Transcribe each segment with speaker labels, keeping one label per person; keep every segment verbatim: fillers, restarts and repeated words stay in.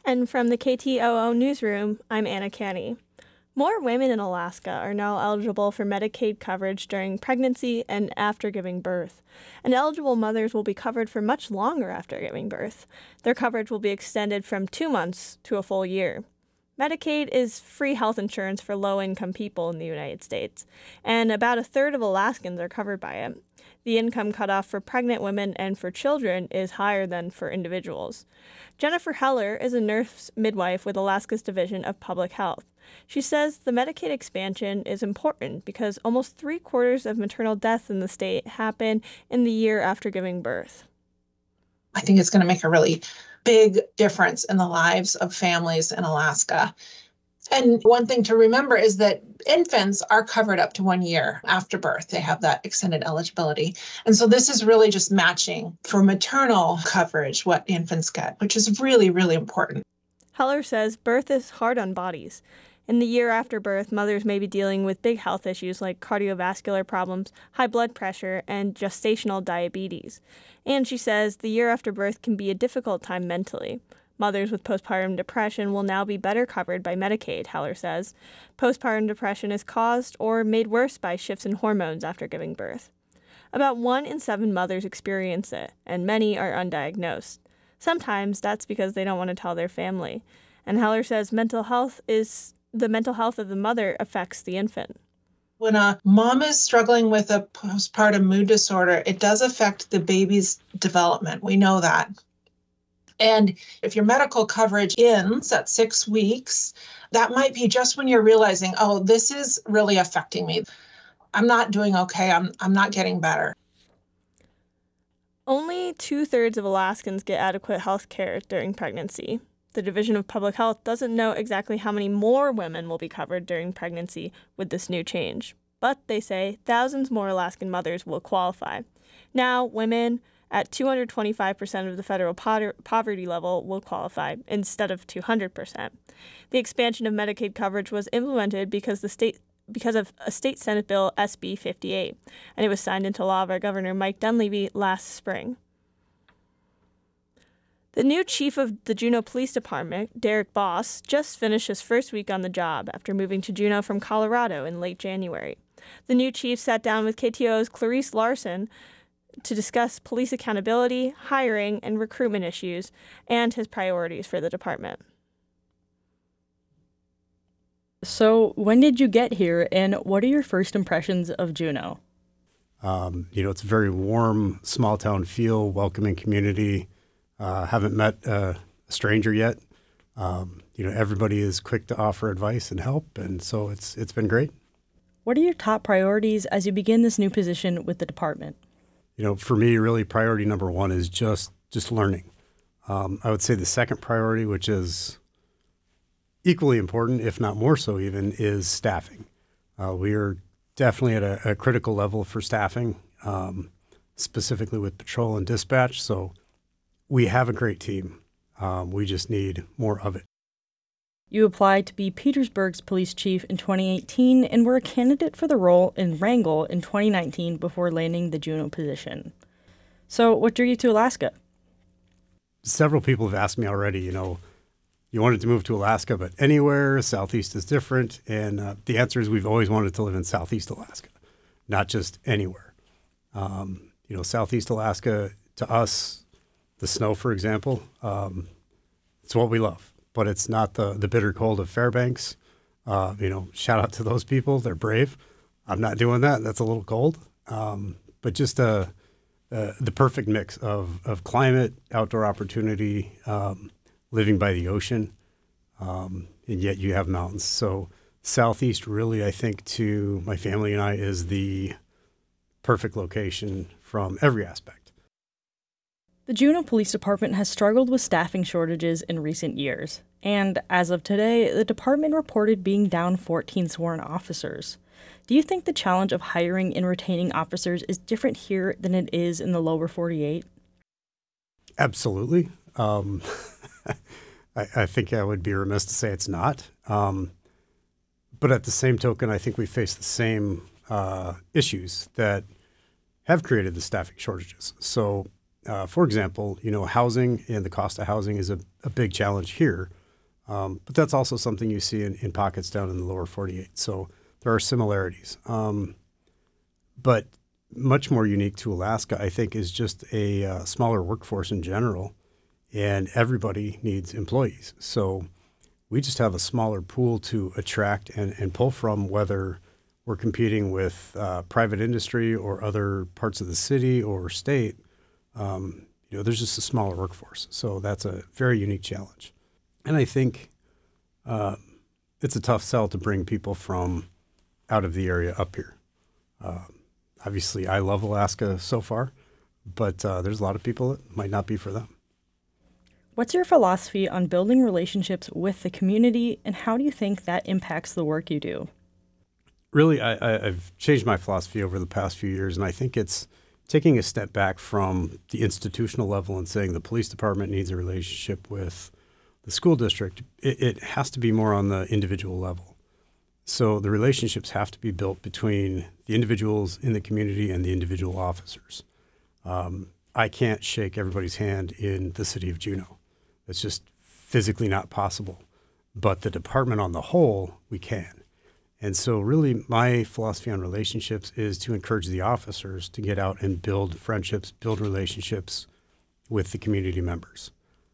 Speaker 1: And from the K T O O Newsroom, I'm Anna Canny. More women in Alaska are now eligible for Medicaid coverage during pregnancy and after giving birth. And eligible mothers will be covered for much longer after giving birth. Their coverage will be extended from two months to a full year. Medicaid is free health insurance for low-income people in the United States, and about a third of Alaskans are covered by it. The income cutoff for pregnant women and for children is higher than for individuals. Jennifer Heller is a nurse midwife with Alaska's Division of Public Health. She says the Medicaid expansion is important because almost three-quarters of maternal deaths in the state happen in the year after giving birth.
Speaker 2: I think it's going to make a really big difference in the lives of families in Alaska. And one thing to remember is that infants are covered up to one year after birth. They have that extended eligibility. And so this is really just matching for maternal coverage what infants get, which is really, really important.
Speaker 1: Heller says birth is hard on bodies. In the year after birth, mothers may be dealing with big health issues like cardiovascular problems, high blood pressure, and gestational diabetes. And she says the year after birth can be a difficult time mentally. Mothers with postpartum depression will now be better covered by Medicaid, Heller says. Postpartum depression is caused or made worse by shifts in hormones after giving birth. About one in seven mothers experience it, and many are undiagnosed. Sometimes that's because they don't want to tell their family. And Heller says mental health is the mental health of the mother affects the infant.
Speaker 2: When a mom is struggling with a postpartum mood disorder, it does affect the baby's development. We know that. And if your medical coverage ends at six weeks, that might be just when you're realizing, oh, this is really affecting me. I'm not doing okay. I'm I'm not getting better.
Speaker 1: Only two-thirds of Alaskans get adequate health care during pregnancy. The Division of Public Health doesn't know exactly how many more women will be covered during pregnancy with this new change. But they say thousands more Alaskan mothers will qualify. Now, women at two hundred twenty-five percent of the federal poverty level will qualify instead of two hundred percent. The expansion of Medicaid coverage was implemented because the state because of a state Senate bill S B fifty-eight, and it was signed into law by Governor Mike Dunleavy last spring. The new chief of the Juneau Police Department, Derek Boss, just finished his first week on the job after moving to Juneau from Colorado in late January. The new chief sat down with K T O O's Clarice Larson to discuss police accountability, hiring, and recruitment issues, and his priorities for the department.
Speaker 3: So when did you get here, and what are your first impressions of Juneau?
Speaker 4: Um, you know, it's a very warm, small-town feel, welcoming community. Uh, haven't met uh, a stranger yet. Um, you know, everybody is quick to offer advice and help, and so it's it's been great.
Speaker 3: What are your top priorities as you begin this new position with the department?
Speaker 4: You know, for me, really priority number one is just just learning. Um, I would say the second priority, which is equally important, if not more so even, is staffing. Uh, we are definitely at a, a critical level for staffing, um, specifically with patrol and dispatch. So we have a great team. Um, we just need more of it.
Speaker 3: You applied to be Petersburg's police chief in twenty eighteen and were a candidate for the role in Wrangell in twenty nineteen before landing the Juneau position. So what drew you to Alaska?
Speaker 4: Several people have asked me already, you know, you wanted to move to Alaska, but anywhere, Southeast is different. And uh, the answer is we've always wanted to live in Southeast Alaska, not just anywhere. Um, you know, Southeast Alaska, to us, the snow, for example, um, it's what we love, but it's not the, the bitter cold of Fairbanks. Uh, you know, shout out to those people. They're brave. I'm not doing that. That's a little cold. Um, but just uh, uh, the perfect mix of, of climate, outdoor opportunity, um, living by the ocean, um, and yet you have mountains. So Southeast really, I think, to my family and I, is the perfect location from every aspect.
Speaker 3: The Juneau Police Department has struggled with staffing shortages in recent years, and as of today, the department reported being down fourteen sworn officers. Do you think the challenge of hiring and retaining officers is different here than it is in the lower forty-eight?
Speaker 4: Absolutely. Um, I, I think I would be remiss to say it's not. Um, but at the same token, I think we face the same uh, issues that have created the staffing shortages. So uh, for example, you know, housing and the cost of housing is a, a big challenge here. Um, but that's also something you see in, in pockets down in the lower forty-eight. So there are similarities. Um, but much more unique to Alaska, I think, is just a uh, smaller workforce in general, and everybody needs employees. So we just have a smaller pool to attract and, and pull from, whether we're competing with uh, private industry or other parts of the city or state. Um, you know, there's just a smaller workforce. So that's a very unique challenge. And I think uh, it's a tough sell to bring people from out of the area up here. Uh, obviously, I love Alaska so far, but uh, there's a lot of people that might not be for them.
Speaker 3: What's your philosophy on building relationships with the community, and how do you think that impacts the work you do?
Speaker 4: Really, I, I, I've changed my philosophy over the past few years, and I think it's taking a step back from the institutional level and saying the police department needs a relationship with the school district. It, it has to be more on the individual level. So the relationships have to be built between the individuals in the community and the individual officers. Um, I can't shake everybody's hand in the city of Juneau. It's just physically not possible. But the department on the whole, we can. And so really my philosophy on relationships is to encourage the officers to get out and build friendships, build relationships with the community members.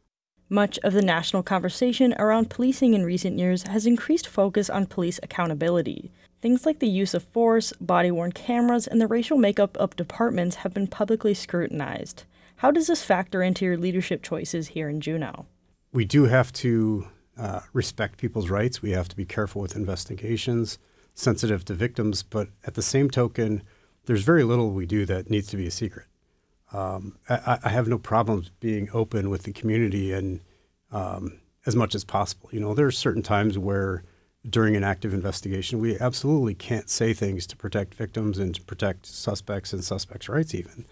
Speaker 3: Much of the national conversation around policing in recent years has increased focus on police accountability. Things like the use of force, body-worn cameras, and the racial makeup of departments have been publicly scrutinized. How does this factor into your leadership choices here in Juneau?
Speaker 4: We do have to uh, respect people's rights. We have to be careful with investigations, sensitive to victims, but at the same token, there's very little we do that needs to be a secret. Um, I, I have no problems being open with the community and um, as much as possible. You know, there are certain times where during an active investigation, we absolutely can't say things to protect victims and to protect suspects and suspects' rights even.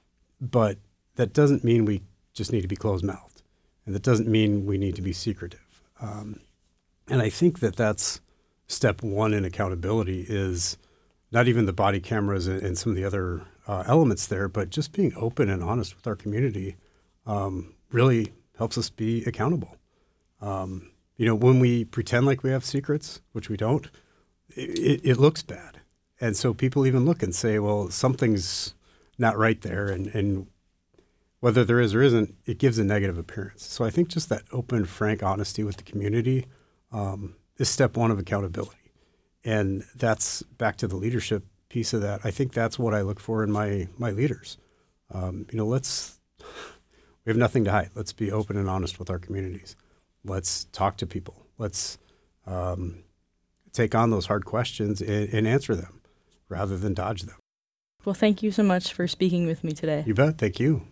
Speaker 4: But that doesn't mean we just need to be closed-mouthed. And that doesn't mean we need to be secretive. Um, and I think that that's step one in accountability, is not even the body cameras and, and some of the other uh, elements there, but just being open and honest with our community um, really helps us be accountable. Um, you know, when we pretend like we have secrets, which we don't, it, it looks bad. And so people even look and say, well, something's not right there. And, and whether there is or isn't, it gives a negative appearance. So I think just that open, frank honesty with the community um, is step one of accountability. And that's back to the leadership piece of that. I think that's what I look for in my my leaders. Um, you know, let's, we have nothing to hide. Let's be open and honest with our communities. Let's talk to people. Let's um, take on those hard questions and, and answer them rather than dodge them.
Speaker 3: Well, thank you so much for speaking with me today.
Speaker 4: You bet. Thank you.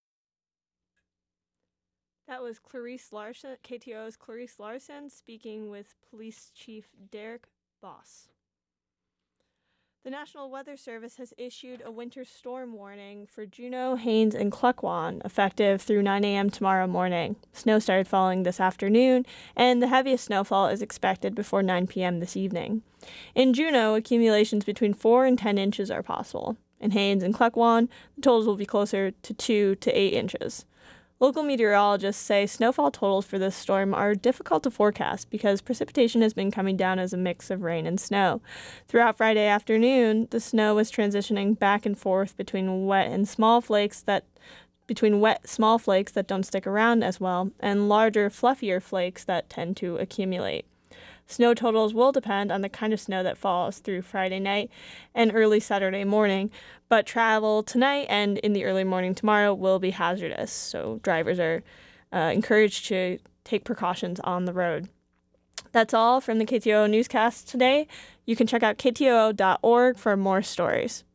Speaker 1: That was Clarice Larson, K T O O's Clarice Larson, speaking with Police Chief Derek Boss. The National Weather Service has issued a winter storm warning for Juneau, Haines, and Klukwan, effective through nine a.m. tomorrow morning. Snow started falling this afternoon, and the heaviest snowfall is expected before nine p.m. this evening. In Juneau, accumulations between four and ten inches are possible. In Haines and Klukwan, the totals will be closer to two to eight inches. Local meteorologists say snowfall totals for this storm are difficult to forecast because precipitation has been coming down as a mix of rain and snow. Throughout Friday afternoon, the snow was transitioning back and forth between wet and small flakes that between wet small flakes that don't stick around as well and larger, fluffier flakes that tend to accumulate. Snow totals will depend on the kind of snow that falls through Friday night and early Saturday morning, but travel tonight and in the early morning tomorrow will be hazardous, so drivers are uh, encouraged to take precautions on the road. That's all from the K T O O newscast today. You can check out K T O O dot org for more stories.